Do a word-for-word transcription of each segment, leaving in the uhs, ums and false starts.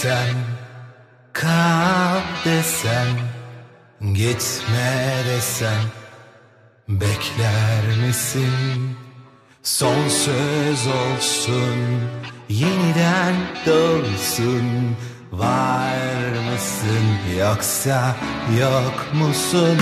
desem, kal desem, gitme desem, bekler misin? Son söz olsun, yeniden doğsun. Var mısın yoksa yok musun?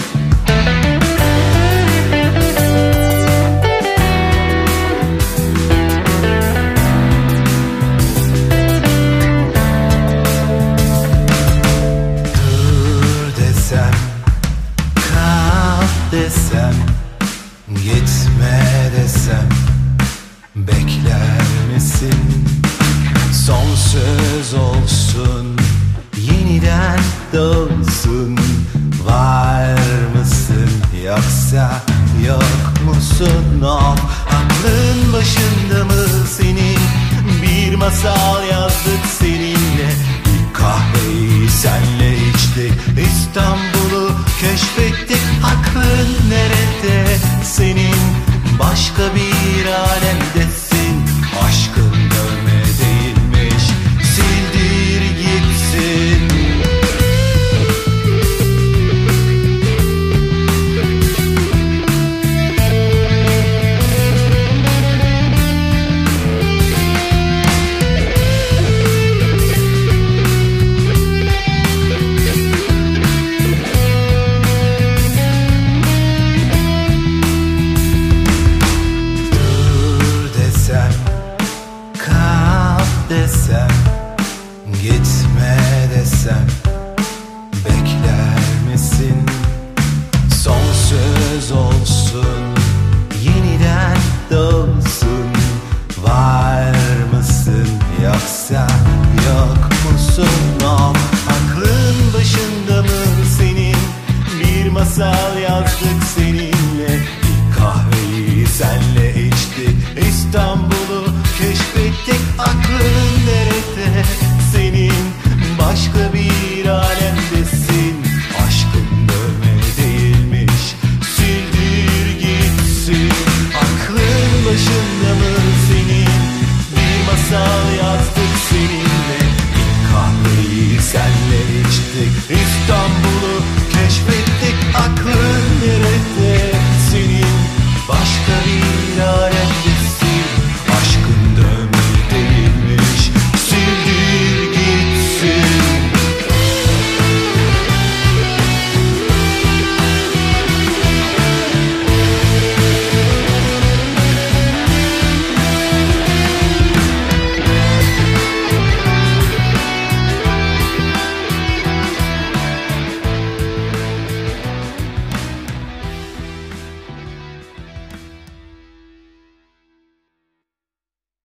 Desem, gitme desem, bekler misin? Son söz olsun, yeniden doğsun. Var mısın yoksa yok musun? Of, aklın başında mı senin? Bir masal yazdık seninle. Bir kahveyi senle içtik, İstanbul'u keşfettik. Aklın nerede senin? Başka bir alemdesin. Aşkın dövme değilmiş, sildir gitsin. Desem, gitme desem, bekler misin? Son söz olsun, yeniden doğsun. Var mısın yoksa yok musun? Of, aklın başında mı senin? Bir masal yazdık